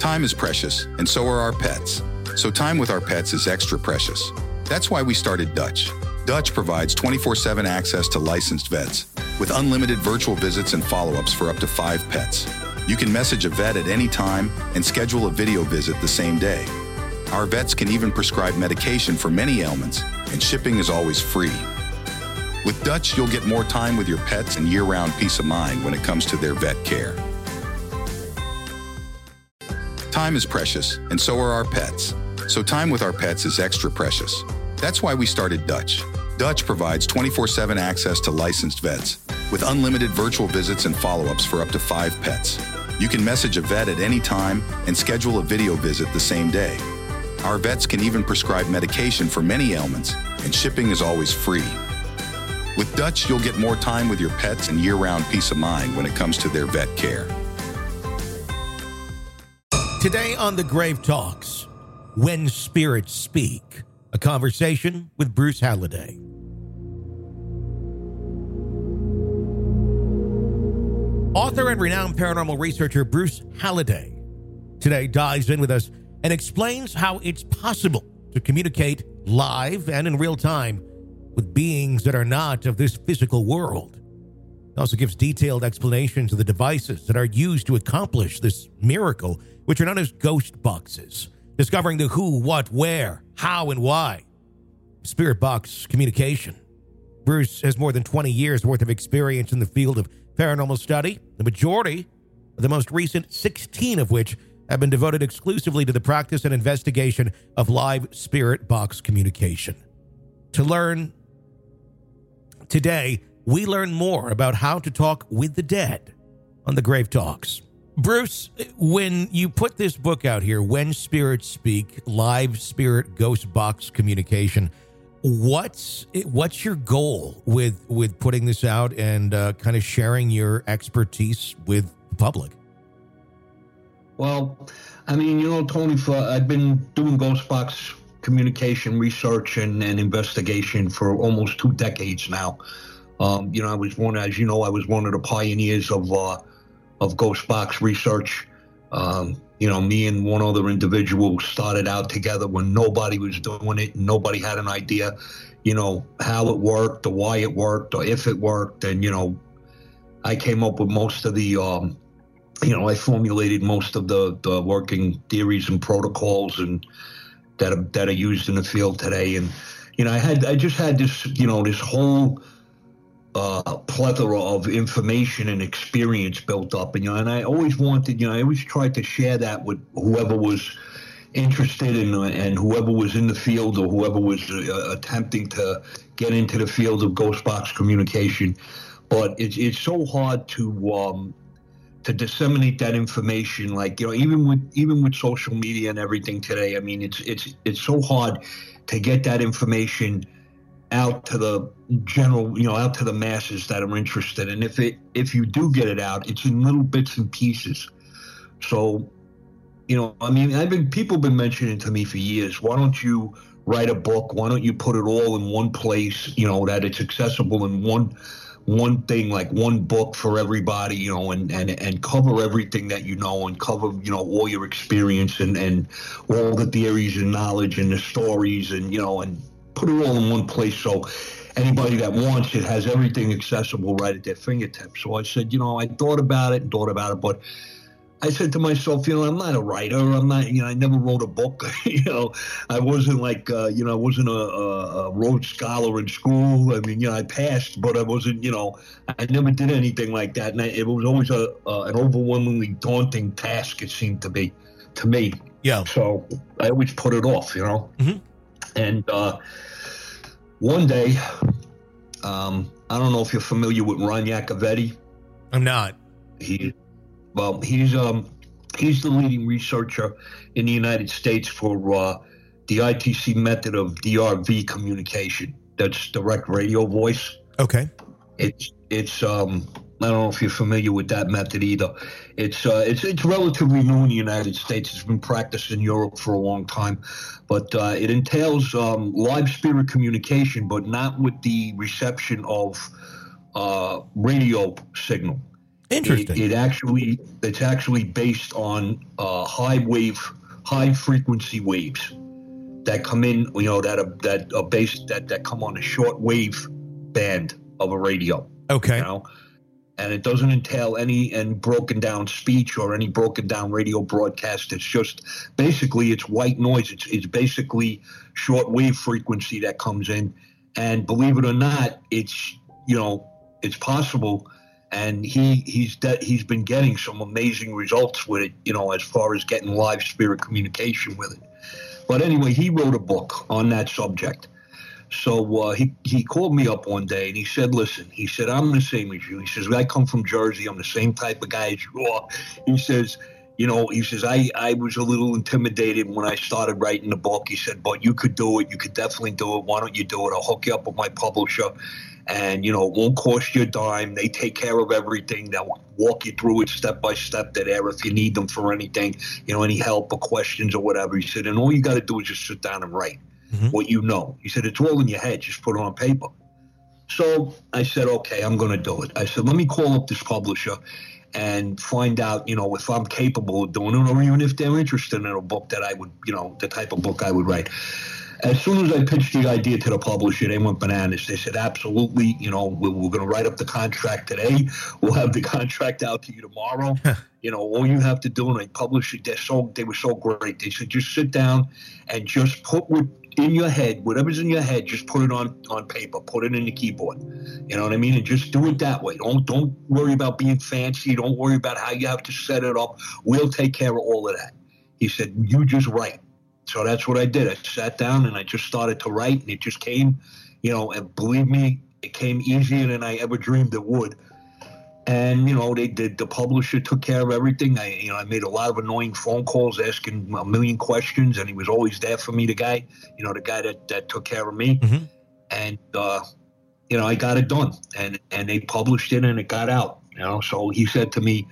Time is precious, and so are our pets. So time with our pets is extra precious. That's why we started Dutch. Dutch provides 24/7 access to licensed vets, with unlimited virtual visits and follow-ups for up to 5 pets. You can message a vet at any time and schedule a video visit the same day. Our vets can even prescribe medication for many ailments, and shipping is always free. With Dutch, you'll get more time with your pets and year-round peace of mind when it comes to their vet care. Time is precious, and so are our pets. So time with our pets is extra precious. That's why we started Dutch. Dutch provides 24/7 access to licensed vets, with unlimited virtual visits and follow-ups for up to 5 pets. You can message a vet at any time and schedule a video visit the same day. Our vets can even prescribe medication for many ailments, and shipping is always free. With Dutch, you'll get more time with your pets and year-round peace of mind when it comes to their vet care. Today on The Grave Talks, When Spirits Speak, a conversation with Bruce Halliday. Author and renowned paranormal researcher Bruce Halliday today dives in with us and explains how it's possible to communicate live and in real time with beings that are not of this physical world. He also gives detailed explanations of the devices that are used to accomplish this miracle, which are known as ghost boxes, discovering the who, what, where, how, and why. Spirit box communication. Bruce has more than 20 years worth of experience in the field of paranormal study, the majority of the most recent 16 of which have been devoted exclusively to the practice and investigation of live spirit box communication. To learn today, we learn more about how to talk with the dead on The Grave Talks. Bruce, when you put this book out here, When Spirits Speak, Live Spirit Ghost Box Communication, what's your goal with putting this out and kind of sharing your expertise with the public? Well, I mean, Tony, I've been doing ghost box communication research and investigation for almost 2 decades now. I was one of the pioneers of ghost box research. Me and one other individual started out together when nobody was doing it and nobody had an idea, how it worked or why it worked or if it worked. And, I came up with most of the, I formulated most of the working theories and protocols and that are used in the field today. And, I just had this, this whole plethora of information and experience built up, and I always wanted, I always tried to share that with whoever was interested in and whoever was in the field or whoever was attempting to get into the field of ghost box communication. But it's so hard to disseminate that information, like even with social media and everything today. I mean, it's so hard to get that information out to the general, out to the masses that are interested. And if you do get it out, it's in little bits and pieces. So, people have been mentioning to me for years, why don't you write a book? Why don't you put it all in one place, that it's accessible in one thing, like one book for everybody, and cover everything that and cover, all your experience and all the theories and knowledge and the stories and put it all in one place so anybody that wants it has everything accessible right at their fingertips. So I said, I thought about it, but I said to myself, I'm not a writer. I'm not, I never wrote a book. I wasn't like, I wasn't a Rhodes Scholar in school. I mean, I passed, but I wasn't, I never did anything like that. And it was always an overwhelmingly daunting task, it seemed to be, to me. Yeah. So I always put it off, Mm-hmm. And one day, I don't know if you're familiar with Ron Iacovetti. I'm not. He's the leading researcher in the United States for the ITC method of DRV communication. That's direct radio voice. Okay. It's I don't know if you're familiar with that method either. It's relatively new in the United States. It's been practiced in Europe for a long time, but it entails live spirit communication, but not with the reception of radio signal. Interesting. It's actually based on high frequency waves that come in, that are based that come on a short wave band of a radio. Okay. And it doesn't entail any broken down speech or any broken down radio broadcast. It's just basically it's white noise. It's basically short wave frequency that comes in. And believe it or not, it's possible. And he's been getting some amazing results with it, as far as getting live spirit communication with it. But anyway, he wrote a book on that subject. So he called me up one day and he said, listen, he said, I'm the same as you. He says, I come from Jersey. I'm the same type of guy as you are. He says, I was a little intimidated when I started writing the book. He said, but you could do it. You could definitely do it. Why don't you do it? I'll hook you up with my publisher. And, it won't cost you a dime. They take care of everything. They'll walk you through it step by step there if you need them for anything, any help or questions or whatever. He said, and all you got to do is just sit down and write what you know. He said, it's all in your head. Just put it on paper. So I said, okay, I'm going to do it. I said, let me call up this publisher and find out, if I'm capable of doing it, or even if they're interested in a book that I would, the type of book I would write. As soon as I pitched the idea to the publisher, they went bananas. They said, absolutely, we're going to write up the contract today. We'll have the contract out to you tomorrow. All you have to do, and they published it. They were so great. They said, just sit down and just put in your head, whatever's in your head, just put it on paper, put it in the keyboard. You know what I mean? And just do it that way. Don't worry about being fancy. Don't worry about how you have to set it up. We'll take care of all of that. He said, you just write. So that's what I did. I sat down and I just started to write, and it just came, and believe me, it came easier than I ever dreamed it would. And, they did, the publisher took care of everything. I made a lot of annoying phone calls asking a million questions, and he was always there for me, the guy that took care of me. Mm-hmm. And, I got it done, and they published it and it got out, so he said to me,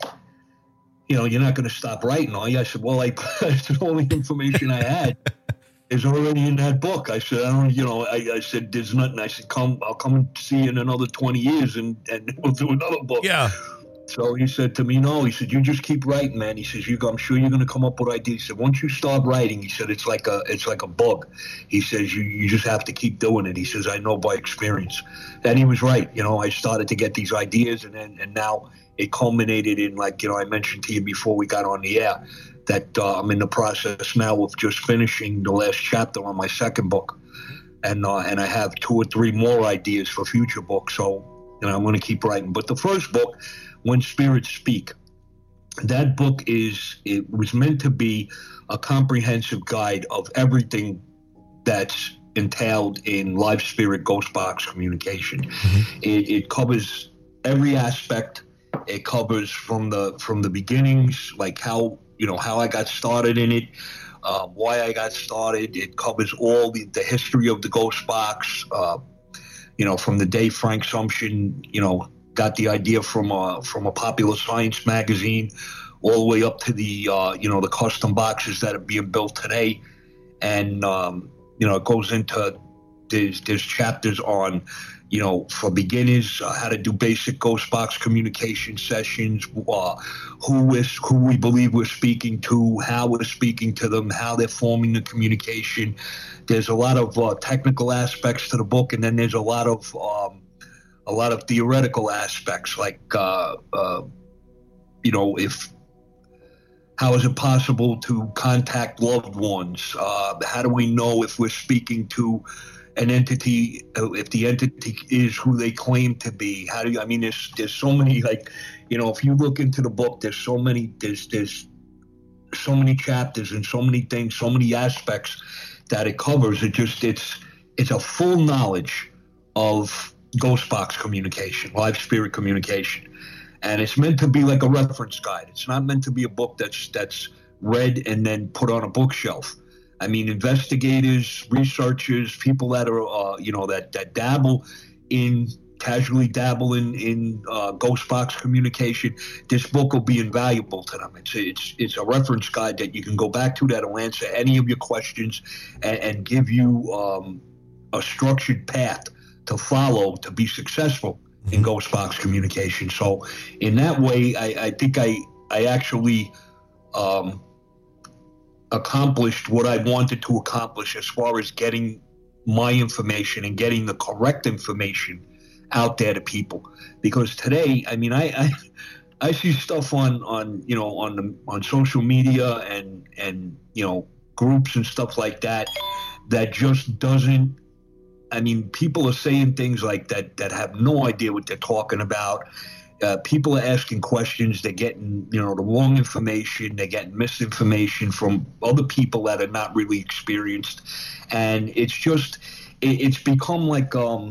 you're not going to stop writing, are you? I said, well, I said, all the information I had is already in that book. I said, I said, there's nothing. I said, I'll come and see you in another 20 years and we'll do another book. Yeah. So he said to me, no, he said, you just keep writing, man. He says, I'm sure you're going to come up with ideas. He said, once you start writing, he said, it's like a bug. He says, you just have to keep doing it. He says, I know by experience. And he was right. I started to get these ideas, and now it culminated in, I mentioned to you before we got on the air, that I'm in the process now of just finishing the last chapter on my second book. And I have 2 or 3 more ideas for future books. So, I'm going to keep writing. But the first book, When Spirits Speak, that book it was meant to be a comprehensive guide of everything that's entailed in live spirit ghost box communication. Mm-hmm. It covers every aspect. It covers from the beginnings, like how I got started in it, why I got started. It covers all the history of the ghost box, from the day Frank Sumption, got the idea from a Popular Science magazine, all the way up to the the custom boxes that are being built today. And it goes into there's chapters on for beginners, how to do basic ghost box communication sessions, who we believe we're speaking to, how we're speaking to them, how they're forming the communication. There's a lot of technical aspects to the book, and then there's a lot of theoretical aspects, like how is it possible to contact loved ones? How do we know if we're speaking to an entity, if the entity is who they claim to be? There's so many, if you look into the book, there's so many chapters and so many things, so many aspects that it covers. It's a full knowledge of ghost box communication, live spirit communication. And it's meant to be like a reference guide. It's not meant to be a book that's read and then put on a bookshelf. Investigators, researchers, people that are, that casually dabble in ghost box communication, this book will be invaluable to them. It's a reference guide that you can go back to that'll answer any of your questions and give you a structured path to follow to be successful in Ghost Box communication. So in that way, I think I actually accomplished what I wanted to accomplish as far as getting my information and getting the correct information out there to people. Because today, I mean, I see stuff on social media and groups and stuff like that just doesn't. I mean, people are saying things like that have no idea what they're talking about. People are asking questions. They're getting, the wrong information. They're getting misinformation from other people that are not really experienced. And it's become like,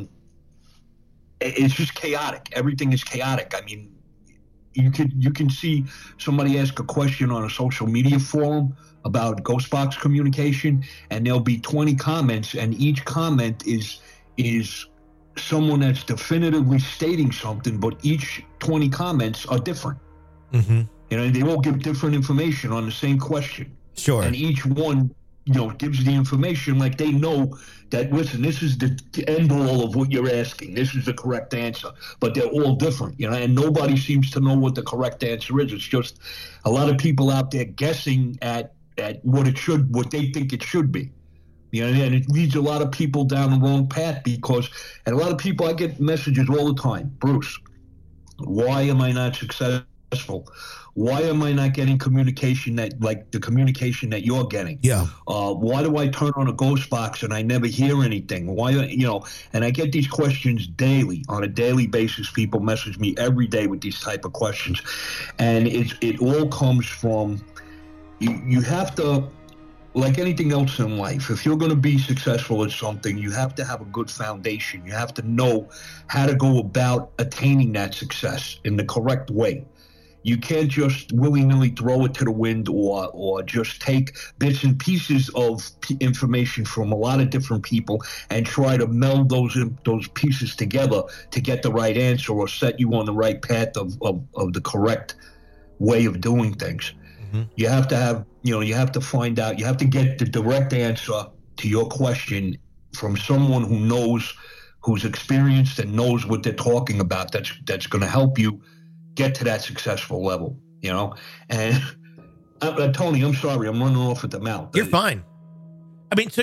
it's just chaotic. Everything is chaotic. I mean, you can see somebody ask a question on a social media forum about Ghost Box communication, and there'll be 20 comments, and each comment is someone that's definitively stating something, but each 20 comments are different. Mm-hmm. They all give different information on the same question. Sure. And each one, gives the information like they know that, listen, this is the end all of what you're asking. This is the correct answer. But they're all different, and nobody seems to know what the correct answer is. It's just a lot of people out there guessing at what they think it should be. And it leads a lot of people down the wrong path and a lot of people, I get messages all the time, Bruce, why am I not successful? Why am I not getting communication like the communication that you're getting? Yeah. Why do I turn on a Ghost Box and I never hear anything? Why, and I get these questions daily, on a daily basis. People message me every day with these type of questions. And it all comes from, you have to, like anything else in life, if you're going to be successful at something, you have to have a good foundation. You have to know how to go about attaining that success in the correct way. You can't just willy-nilly throw it to the wind or just take bits and pieces of information from a lot of different people and try to meld those pieces together to get the right answer or set you on the right path of the correct way of doing things. You have to have, you have to find out, you have to get the direct answer to your question from someone who knows, who's experienced and knows what they're talking about. That's going to help you get to that successful level, And Tony, I'm sorry, I'm running off at the mouth. You're fine. I mean,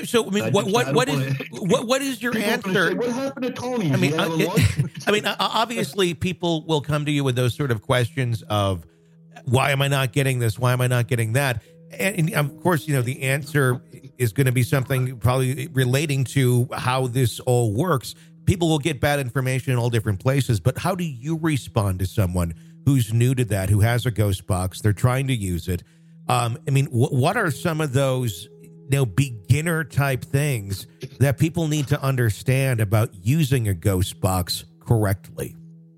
what is your answer? Say, what happened to Tony? I mean, obviously, people will come to you with those sort of questions of, why am I not getting this? Why am I not getting that? And of course, the answer is going to be something probably relating to how this all works. People will get bad information in all different places, but how do you respond to someone who's new to that, who has a Ghost Box, they're trying to use it? I mean, what are some of those, beginner type things that people need to understand about using a Ghost Box correctly?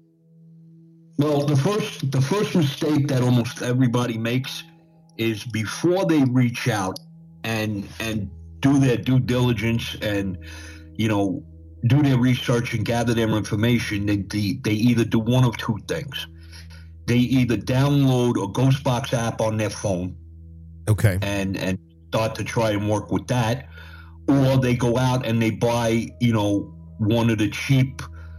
Well, the first mistake that almost everybody makes is before they reach out and do their due diligence and, do their research and gather their information, they either do one of two things. They either download a Ghost Box app on their phone, okay, and start to try and work with that, or they go out and they buy, one of the cheap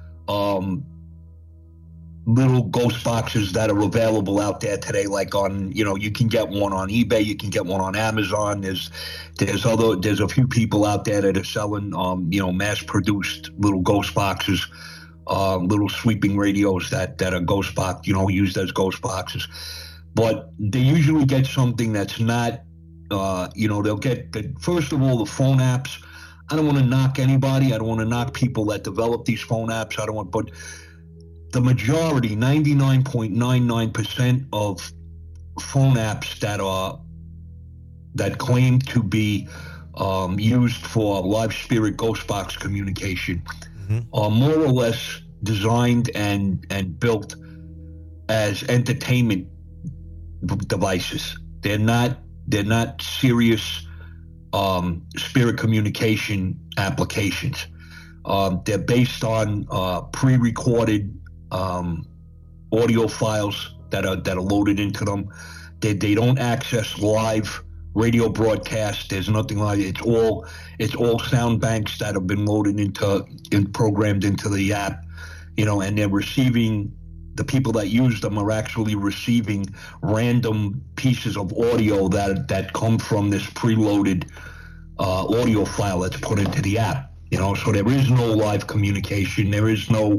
little Ghost Boxes that are available out there today, like on, you can get one on eBay, you can get one on Amazon. There's a few people out there that are selling, mass-produced little Ghost Boxes, little sweeping radios that are Ghost Box, used as Ghost Boxes. But they usually get something that's not, they'll get, first of all, the phone apps. I don't want to knock anybody. I don't want to knock people that develop these phone apps. But the majority, 99.99% of phone apps that claim to be used for live spirit Ghost Box communication are more or less designed and built as entertainment devices. They're not serious spirit communication applications. They're based on pre-recorded audio files that are loaded into them. They don't access live radio broadcast. There's nothing like it. It's all sound banks that have been loaded and programmed into the app. and they're receiving, the people that use them are actually receiving random pieces of audio that come from this preloaded audio file that's put into the app. So there is no live communication. There is no,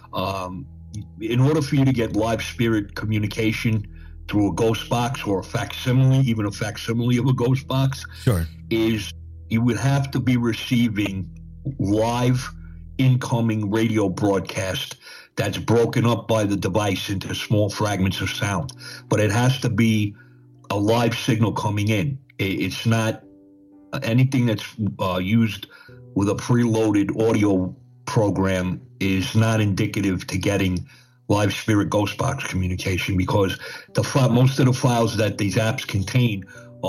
in order for you to get live spirit communication through a ghost box or a facsimile, even a facsimile of a ghost box, sure, is you would have to be receiving live incoming radio broadcast that's broken up by the device into small fragments of sound. But it has to be a live signal coming in. It's not anything that's used with a preloaded audio program is not indicative to getting live spirit ghost box communication, because most of the files that these apps contain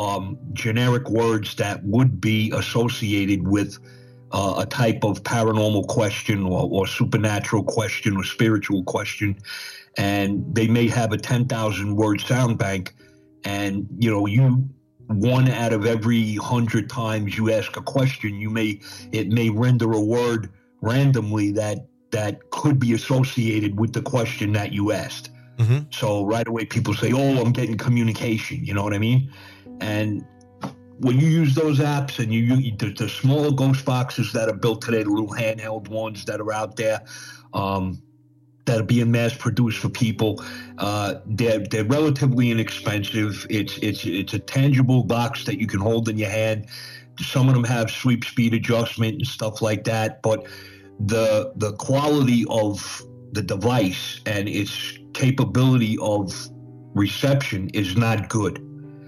generic words that would be associated with a type of paranormal question or supernatural question or spiritual question, and they may have a 10,000 word sound bank, and you one out of every 100 times you ask a question, it may render a word randomly that could be associated with the question that you asked. Mm-hmm. So right away people say, "Oh, I'm getting communication." You know what I mean? And when you use those apps and the smaller ghost boxes that are built today, the little handheld ones that are out there, that are being mass produced for people, they're relatively inexpensive. It's a tangible box that you can hold in your hand. Some of them have sweep speed adjustment and stuff like that, but the quality of the device and its capability of reception is not good.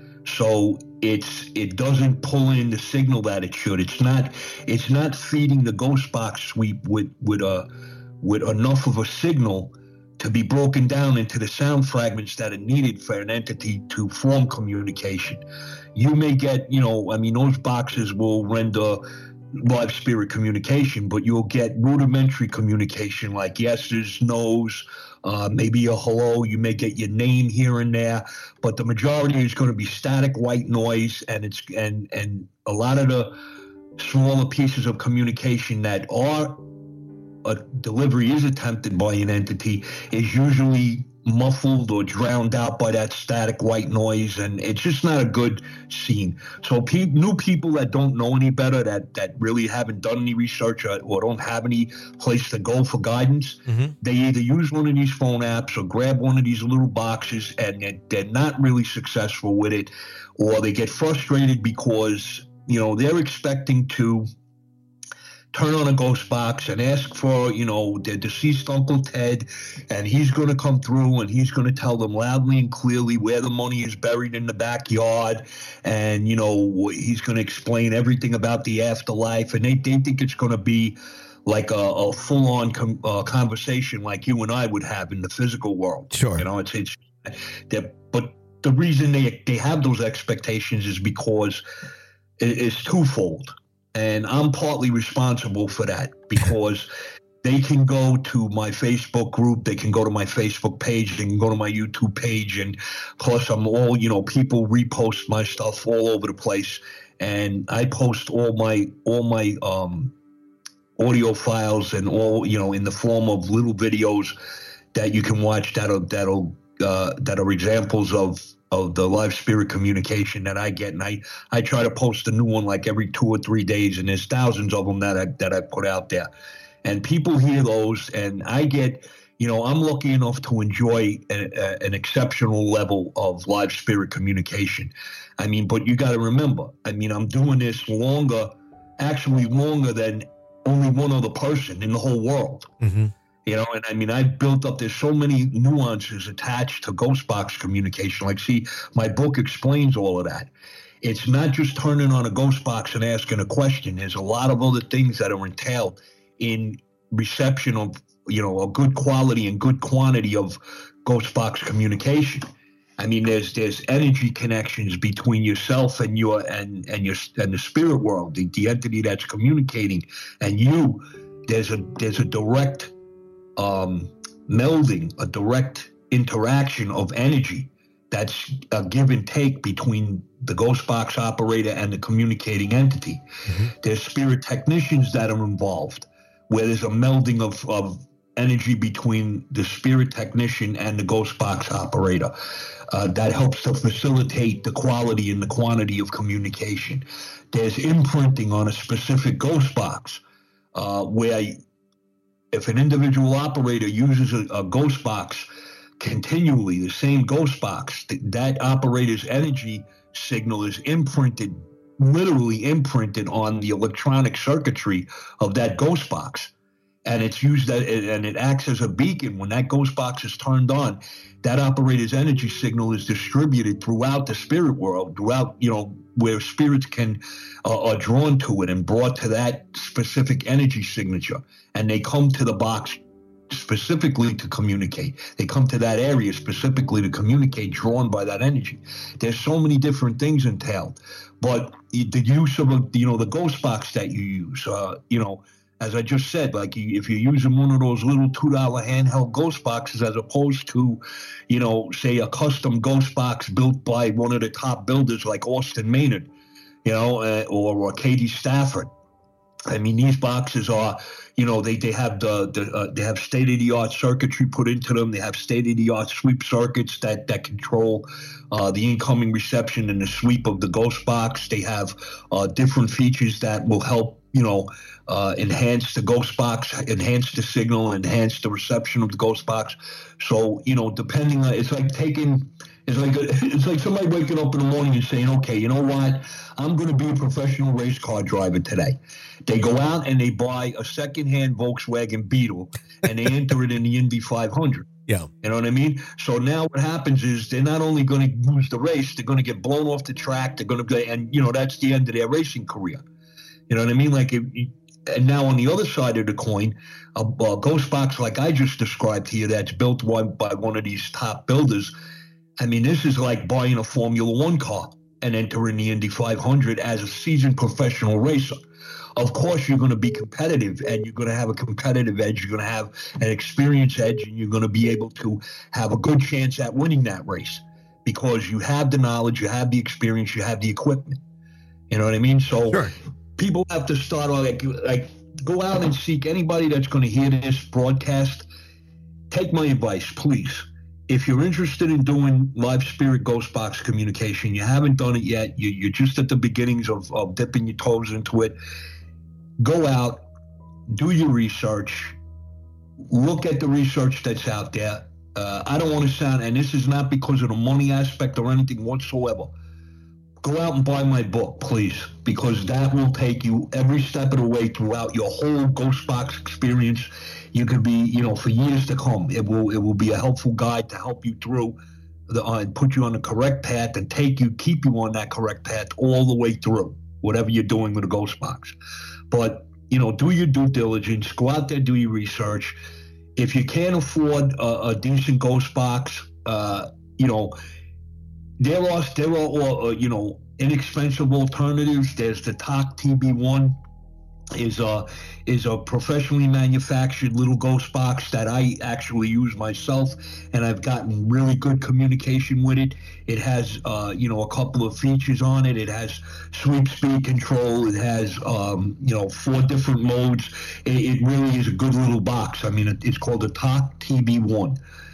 So it doesn't pull in the signal that it should. It's not feeding the ghost box sweep with enough of a signal to be broken down into the sound fragments that are needed for an entity to form communication. You may get, those boxes will render live spirit communication, but you'll get rudimentary communication like yeses, nos, maybe a hello. You may get your name here and there, but the majority is going to be static white noise, and a lot of the smaller pieces of communication that are a delivery is attempted by an entity is usually muffled or drowned out by that static white noise, and it's just not a good scene. So new people that don't know any better, that really haven't done any research or don't have any place to go for guidance, mm-hmm. they either use one of these phone apps or grab one of these little boxes, and they're not really successful with it, or they get frustrated because they're expecting to turn on a ghost box and ask for, their deceased Uncle Ted, and he's going to come through and he's going to tell them loudly and clearly where the money is buried in the backyard, and, he's going to explain everything about the afterlife, and they think it's going to be like a full-on conversation like you and I would have in the physical world. Sure. But the reason they have those expectations is because it's twofold. And I'm partly responsible for that, because they can go to my Facebook group, they can go to my Facebook page, they can go to my YouTube page, and plus I'm all, people repost my stuff all over the place, and I post all my audio files and all, in the form of little videos that you can watch that are examples of the live spirit communication that I get. And I try to post a new one like every 2 or 3 days, and there's thousands of them that I put out there. And people hear those, and I get, I'm lucky enough to enjoy an exceptional level of live spirit communication. But you got to remember, I'm doing this longer than only one other person in the whole world. Mm-hmm. I've built up, there's so many nuances attached to ghost box communication. My book explains all of that. It's not just turning on a ghost box and asking a question. There's a lot of other things that are entailed in reception of, a good quality and good quantity of ghost box communication. There's energy connections between yourself and the spirit world, the entity that's communicating, and you. There's a direct melding, a direct interaction of energy that's a give and take between the ghost box operator and the communicating entity. Mm-hmm. There's spirit technicians that are involved, where there's a melding of energy between the spirit technician and the ghost box operator. That helps to facilitate the quality and the quantity of communication. There's imprinting on a specific ghost box, where if an individual operator uses a ghost box continually, the same ghost box, that operator's energy signal is imprinted, literally imprinted on the electronic circuitry of that ghost box. And it's used and it acts as a beacon. When that ghost box is turned on, that operator's energy signal is distributed throughout the spirit world, throughout, where spirits are drawn to it and brought to that specific energy signature. And they come to the box specifically to communicate. They come to that area specifically to communicate, drawn by that energy. There's so many different things entailed. But the use of, the ghost box that you use, as I just said, like if you're using one of those little $2 handheld ghost boxes as opposed to, say a custom ghost box built by one of the top builders like Austin Maynard, or Katie Stafford. I mean, these boxes are, they have they have state-of-the-art circuitry put into them. They have state-of-the-art sweep circuits that control the incoming reception and the sweep of the ghost box. They have different features that will help, enhance the ghost box, enhance the signal, enhance the reception of the ghost box. So, depending on, it's like somebody waking up in the morning and saying, okay, you know what? I'm going to be a professional race car driver today. They go out and they buy a secondhand Volkswagen Beetle and they enter it in the Indy 500. Yeah. You know what I mean? So now what happens is they're not only going to lose the race, they're going to get blown off the track. They're going to, and that's the end of their racing career. You know what I mean? And now on the other side of the coin, a ghost box like I just described here that's built by one of these top builders. I mean, this is like buying a Formula One car and entering the Indy 500 as a seasoned professional racer. Of course, you're going to be competitive and you're going to have a competitive edge. You're going to have an experience edge and you're going to be able to have a good chance at winning that race because you have the knowledge, you have the experience, you have the equipment. You know what I mean? So sure. People have to start like go out and seek anybody that's going to hear this broadcast. Take my advice, please. If you're interested in doing live spirit ghost box communication, you haven't done it yet, you're just at the beginnings of dipping your toes into it, go out, do your research, look at the research that's out there. I don't want to sound, and this is not because of the money aspect or anything whatsoever, go out and buy my book, please, because that will take you every step of the way throughout your whole ghost box experience. You could be, for years to come. It will be a helpful guide to help you through and put you on the correct path and keep you on that correct path all the way through, whatever you're doing with a ghost box. But, do your due diligence, go out there, do your research. If you can't afford a decent ghost box, there are inexpensive alternatives. There's the TOC TB1 is a professionally manufactured little ghost box that I actually use myself, and I've gotten really good communication with it. It has a couple of features on it. It has sweep speed control. It has 4 different modes. It really is a good little box. I mean, it's called the TOC TB1,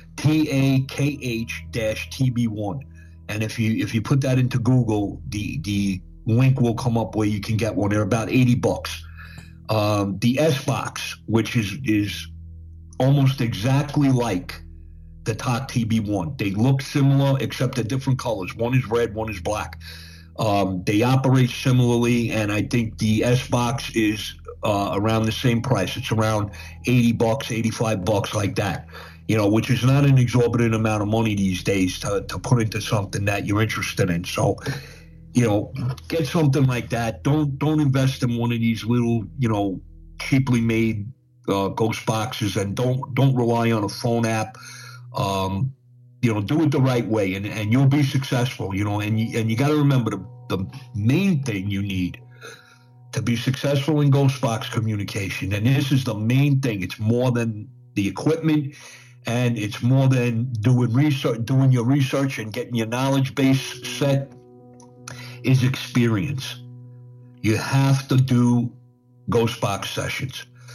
TAKH-TB1. And if you put that into Google, the link will come up where you can get one. They're about $80. The S-Box, which is almost exactly like the TOC TB1. They look similar, except they're different colors. One is red, one is black. They operate similarly, and I think the S-Box is around the same price. It's around $80, $85, like that. Which is not an exorbitant amount of money these days to put into something that you're interested in. So, get something like that. Don't invest in one of these little, cheaply made ghost boxes, and don't rely on a phone app. Do it the right way, and you'll be successful. And you got to remember the main thing you need to be successful in ghost box communication, and this is the main thing. It's more than the equipment. And it's more than doing your research and getting your knowledge base set, is experience. You have to do ghost box sessions.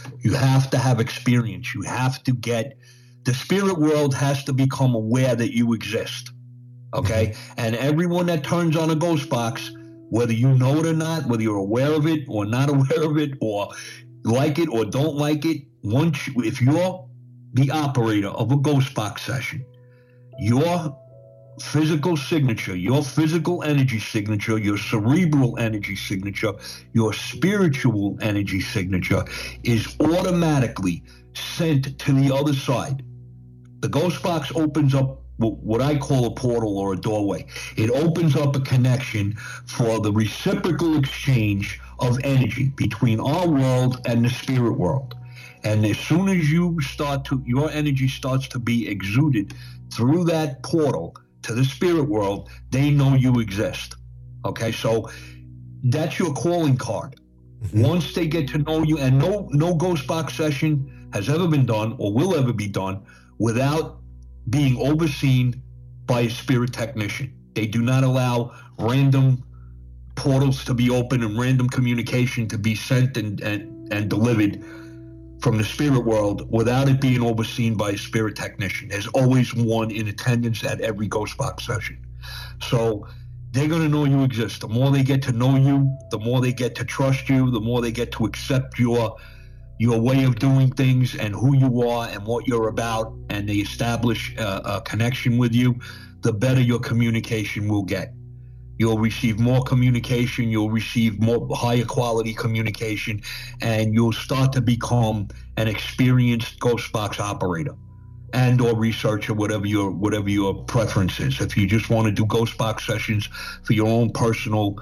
You have to have experience. You have to get the spirit world has to become aware that you exist. Okay. And everyone that turns on a ghost box, whether you know it or not, whether you're aware of it or not aware of it, or like it or don't like it, if you're the operator of a ghost box session, your physical signature, your physical energy signature, your cerebral energy signature, your spiritual energy signature is automatically sent to the other side. The ghost box opens up what I call a portal or a doorway. It opens up a connection for the reciprocal exchange of energy between our world and the spirit world. And as soon as your energy starts to be exuded through that portal to the spirit world, they know you exist. Okay, so that's your calling card. Once they get to know you, and no ghost box session has ever been done or will ever be done without being overseen by a spirit technician. They do not allow random portals to be open and random communication to be sent and delivered from the spirit world without it being overseen by a spirit technician. There's always one in attendance at every ghost box session. So they're going to know you exist. The more they get to know you, the more they get to trust you, the more they get to accept your way of doing things and who you are and what you're about, and they establish a connection with you, the better your communication will get. You'll receive more communication, you'll receive more higher quality communication, and you'll start to become an experienced ghost box operator and or researcher, whatever your preference is. If you just want to do ghost box sessions for your own personal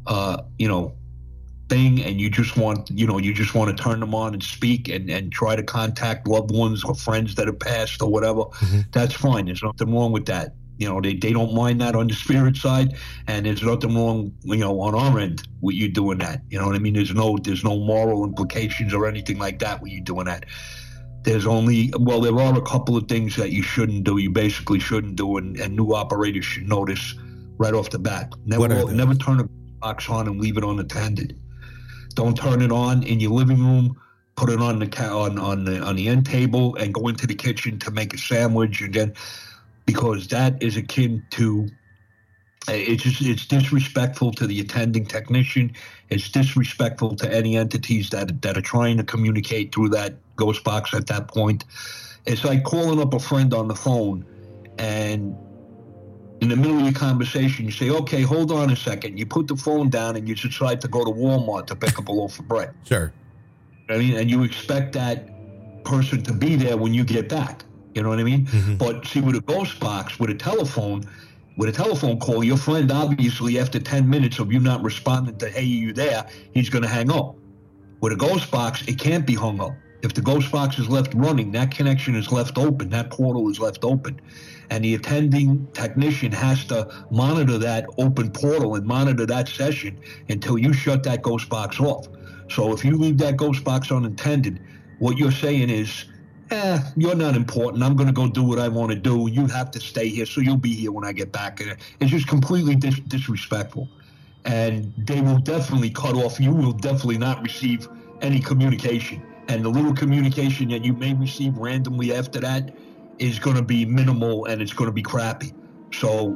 thing, and you just want to turn them on and speak and try to contact loved ones or friends that have passed or whatever, that's fine. There's nothing wrong with that. They don't mind that on the spirit side, and there's nothing wrong, on our end with you doing that. You know what I mean? There's no moral implications or anything like that with you doing that. There are a couple of things that you shouldn't do. You basically shouldn't do, and new operators should notice right off the bat. Never turn a box on and leave it unattended. Don't turn it on in your living room. Put it on the end table and go into the kitchen to make a sandwich, and then. Because that is akin to, it's disrespectful to the attending technician. It's disrespectful to any entities that are trying to communicate through that ghost box at that point. It's like calling up a friend on the phone, and in the middle of your conversation, you say, okay, hold on a second. You put the phone down and you decide to go to Walmart to pick up a loaf of bread. Sure. And you expect that person to be there when you get back. You know what I mean? Mm-hmm. But see, with a ghost box, with a telephone call, your friend obviously after 10 minutes of you not responding to, hey, are you there, he's going to hang up. With a ghost box, it can't be hung up. If the ghost box is left running, that connection is left open, that portal is left open. And the attending technician has to monitor that open portal and monitor that session until you shut that ghost box off. So if you leave that ghost box unattended, what you're saying is, you're not important. I'm going to go do what I want to do. You have to stay here, so you'll be here when I get back. It's just completely disrespectful. And they will definitely cut off. You will definitely not receive any communication. And the little communication that you may receive randomly after that is going to be minimal, and it's going to be crappy. So,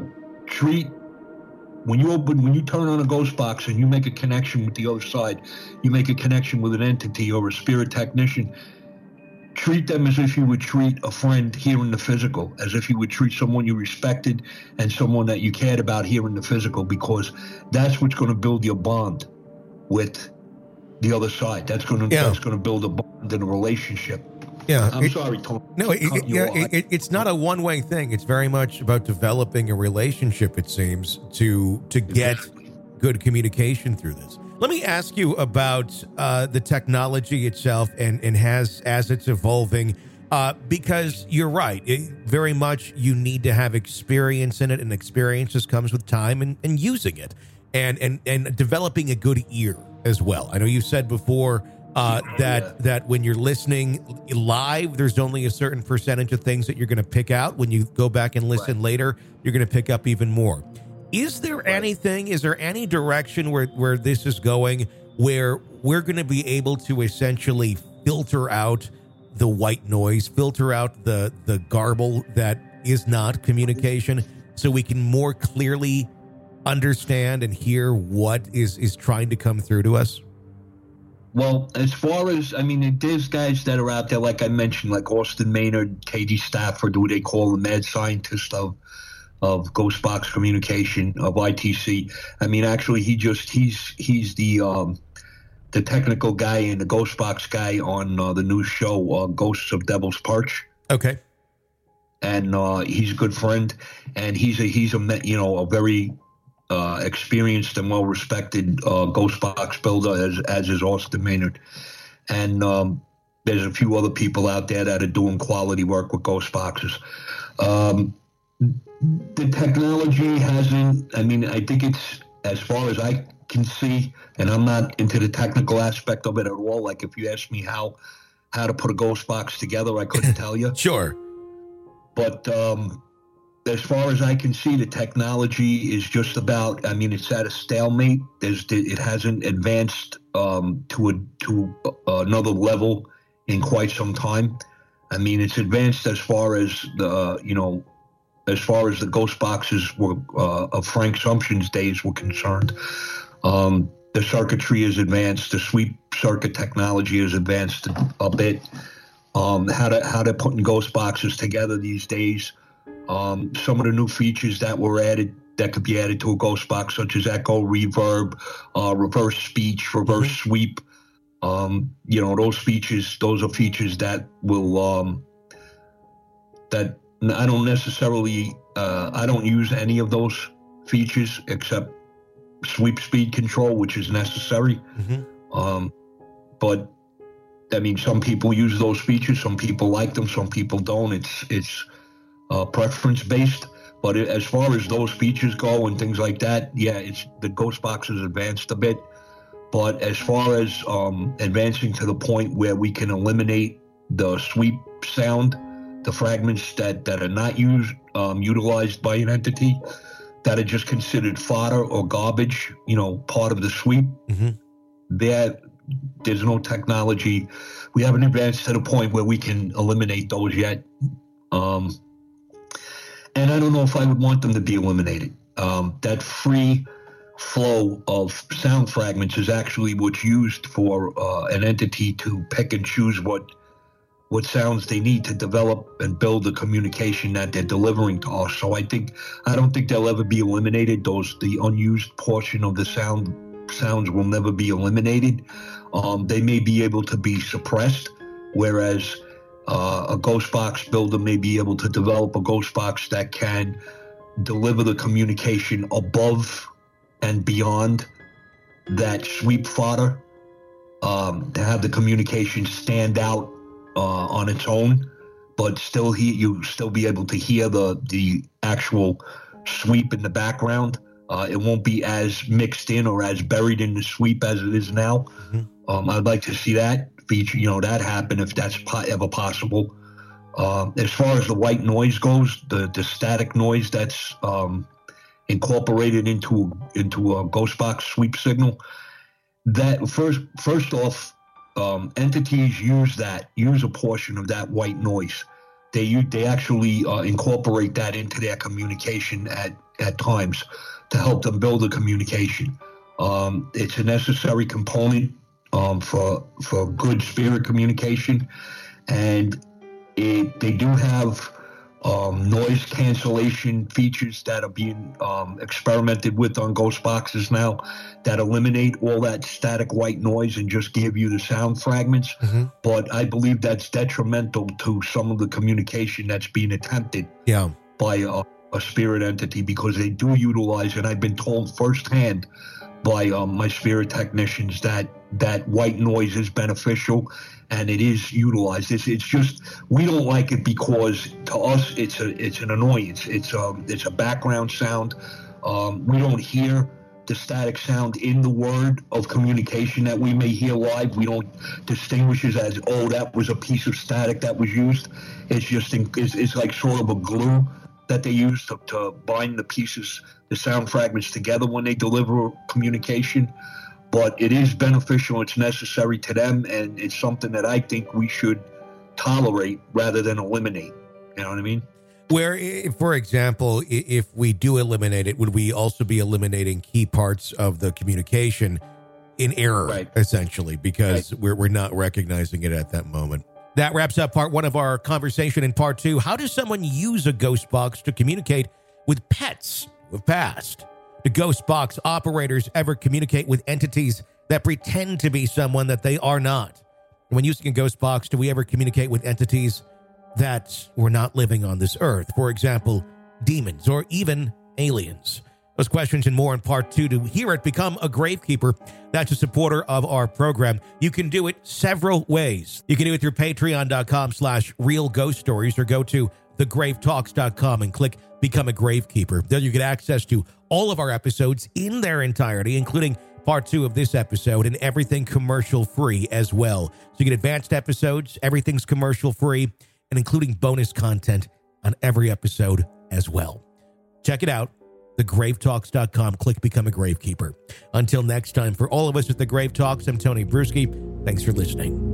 when you turn on a ghost box and you make a connection with the other side, you make a connection with an entity or a spirit technician, treat them as if you would treat a friend here in the physical, as if you would treat someone you respected and someone that you cared about here in the physical, because that's what's going to build your bond with the other side. That's going to build a bond and a relationship. Yeah, I'm sorry, Tony. No, it's not a one-way thing. It's very much about developing a relationship, it seems, to get good communication through this. Let me ask you about the technology itself and as it's evolving, because you're right. Very much you need to have experience in it, and experience just comes with time and using it and developing a good ear as well. I know you said before that when you're listening live, there's only a certain percentage of things that you're going to pick out. When you go back and listen later, you're going to pick up even more. Is there any direction where this is going, where we're going to be able to essentially filter out the white noise, filter out the garble that is not communication, so we can more clearly understand and hear what is trying to come through to us? Well, as far as, I mean, there's guys that are out there, like I mentioned, like Austin Maynard, Katie Stafford, who they call the mad scientist of Ghost Box Communication, of ITC. I mean, actually, he's the technical guy and the Ghost Box guy on the new show, Ghosts of Devil's Perch. Okay. And he's a good friend, and he's a very experienced and well-respected Ghost Box builder, as is Austin Maynard. And there's a few other people out there that are doing quality work with Ghost Boxes. The technology hasn't, I mean, I think it's, as far as I can see, and I'm not into the technical aspect of it at all. Like, if you ask me how to put a Ghost Box together, I couldn't tell you. Sure. But as far as I can see, the technology is just about, I mean, it's at a stalemate. It hasn't advanced to another level in quite some time. I mean, it's advanced as far as the Ghost Boxes were of Frank Sumption's days were concerned. The circuitry is advanced. The sweep circuit technology is advanced a bit. How they're putting Ghost Boxes together these days. Some of the new features that were added, that could be added to a Ghost Box, such as echo, reverb, reverse speech, reverse sweep. Those features. Those are features that will that I don't necessarily. I don't use any of those features except sweep speed control, which is necessary. But I mean, some people use those features. Some people like them. Some people don't. It's preference based. But as far as those features go and things like that, yeah, the Ghost Box is advanced a bit. But as far as advancing to the point where we can eliminate the sweep sound, the fragments that are not utilized by an entity, that are just considered fodder or garbage, part of the sweep, there's no technology. We haven't advanced to the point where we can eliminate those yet. And I don't know if I would want them to be eliminated. That free flow of sound fragments is actually what's used for an entity to pick and choose what sounds they need to develop and build the communication that they're delivering to us. So I don't think they'll ever be eliminated. The unused portion of the sounds will never be eliminated. They may be able to be suppressed, whereas a Ghost Box builder may be able to develop a Ghost Box that can deliver the communication above and beyond that sweep fodder, to have the communication stand out on its own, but you still be able to hear the actual sweep in the background. It won't be as mixed in or as buried in the sweep as it is now. I'd like to see that feature, that happen if that's ever possible. As far as the white noise goes, the static noise that's incorporated into a Ghost Box sweep signal, that first off, entities use a portion of that white noise. They actually incorporate that into their communication at times to help them build a communication. It's a necessary component for good spirit communication, and they do have noise cancellation features that are being experimented with on Ghost Boxes now that eliminate all that static white noise and just give you the sound fragments. But I believe that's detrimental to some of the communication that's being attempted by a spirit entity, because they do utilize, and I've been told firsthand by my spirit technicians, that white noise is beneficial and it is utilized. It's just, we don't like it because to us it's an annoyance. It's a background sound. We don't hear the static sound in the word of communication that we may hear live. We don't distinguish it as, that was a piece of static that was used. It's just, it's like sort of a glue that they use to bind the pieces, the sound fragments together when they deliver communication. but it is beneficial. It's necessary to them, and it's something that I think we should tolerate rather than eliminate. You know what I mean? Where, for example, if we do eliminate it, would we also be eliminating key parts of the communication in error, essentially, because we're not recognizing it at that moment? That wraps up part one of our conversation. In part two, how does someone use a ghost box to communicate with pets who have passed? Do ghost box operators ever communicate with entities that pretend to be someone that they are not? When using a ghost box, do we ever communicate with entities that were not living on this earth? For example, demons or even aliens. Those questions and more in part two. To hear it, become a Gravekeeper. That's a supporter of our program. You can do it several ways. You can do it through patreon.com/Real Ghost Stories, or go to thegravetalks.com and click Become a Gravekeeper. There you get access to all of our episodes in their entirety, including part two of this episode, and everything commercial free as well. So you get advanced episodes, everything's commercial free, and including bonus content on every episode as well. Check it out, thegravetalks.com. Click Become a Gravekeeper. Until next time, for all of us at The Grave Talks, I'm Tony Bruschi. Thanks for listening.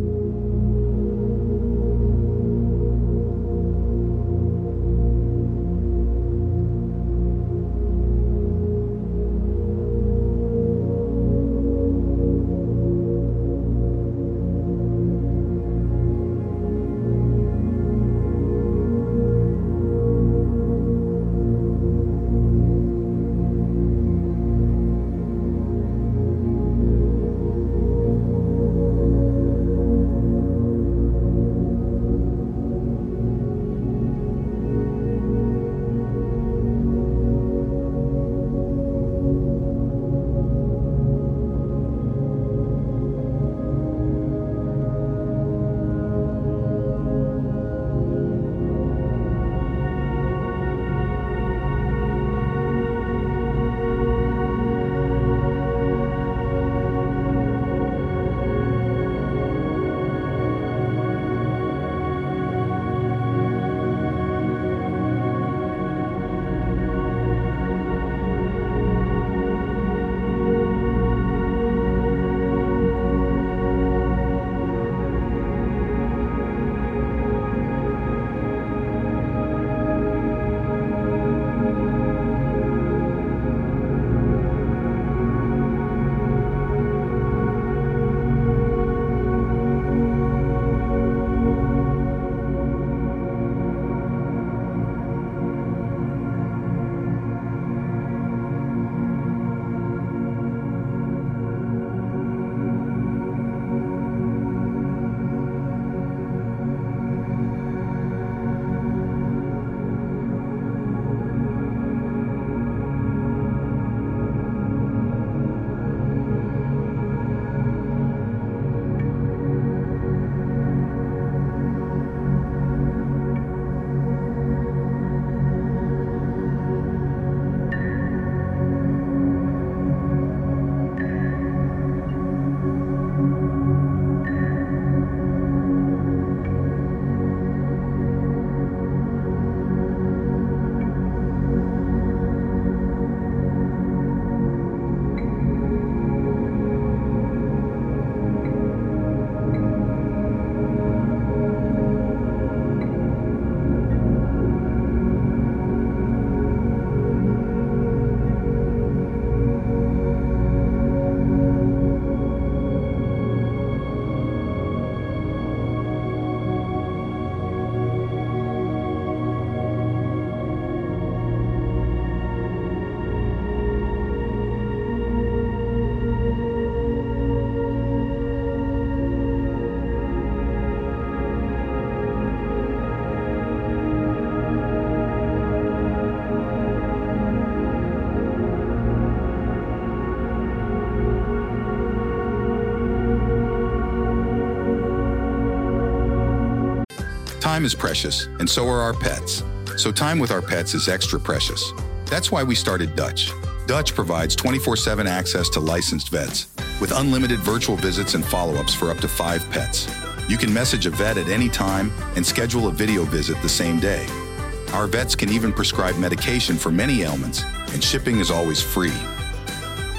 Time is precious, and so are our pets. So time with our pets is extra precious. That's why we started Dutch. Dutch provides 24/7 access to licensed vets with unlimited virtual visits and follow-ups for up to 5 pets. You can message a vet at any time and schedule a video visit the same day. Our vets can even prescribe medication for many ailments, and shipping is always free.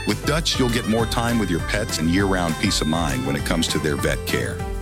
With Dutch, you'll get more time with your pets and year-round peace of mind when it comes to their vet care.